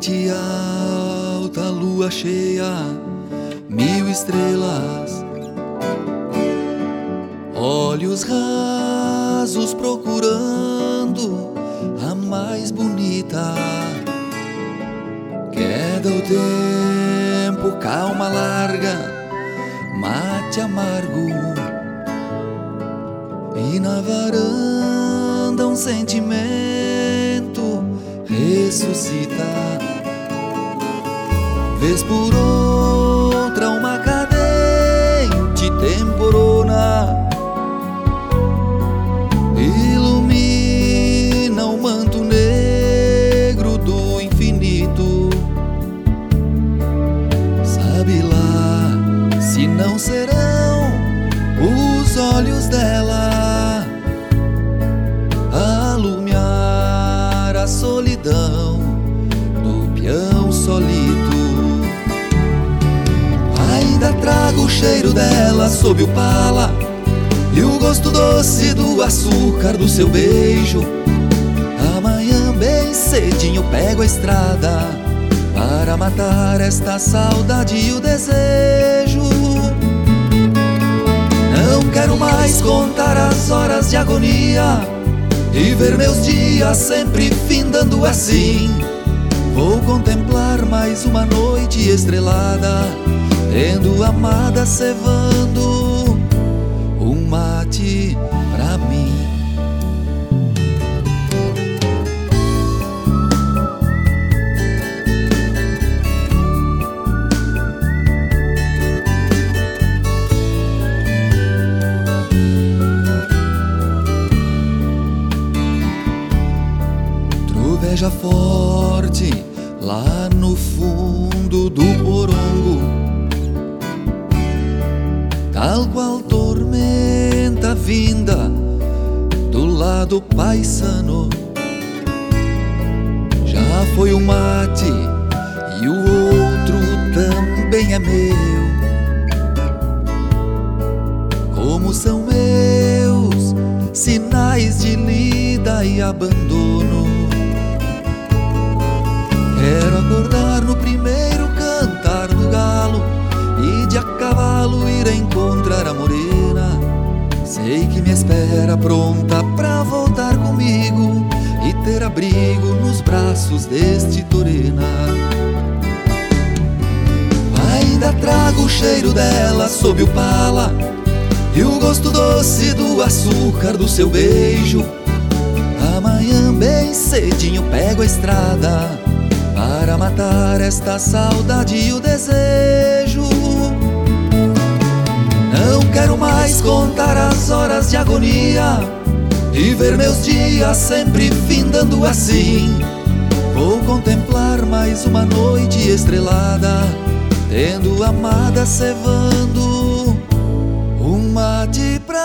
Noite alta, lua cheia, 1000 estrelas, olhos rasos procurando a mais bonita. Queda o tempo, calma larga, mate amargo, e na varanda um sentimento ressuscita. Vez por outra uma cadente temporona ilumina o manto negro do infinito. Sabe lá se não serão os olhos dela a alumiar a solidão do peão solito. Ainda trago o cheiro dela sob o pala e o gosto doce do açúcar do seu beijo. Amanhã bem cedinho pego a estrada para matar esta saudade e o desejo. Não quero mais contar as horas de agonia e ver meus dias sempre findando assim. Vou contemplar mais uma noite estrelada, tendo amada cevando um mate pra mim. Troveja forte lá no fundo do porongo, tal qual tormenta vinda do lado paisano. Já foi um mate e o outro também é meu. Como são meus sinais de lida e abandono. Quero acordar no primeiro cantar do galo e de a cavalo ir encontrar a morena. Sei que me espera pronta pra voltar comigo e ter abrigo nos braços deste Torena. Ainda trago o cheiro dela sob o pala e o gosto doce do açúcar do seu beijo. Amanhã bem cedinho pego a estrada para matar esta saudade e o desejo. Não quero mais contar as horas de agonia e ver meus dias sempre findando assim. Vou contemplar mais uma noite estrelada, tendo amada cevando um mate pra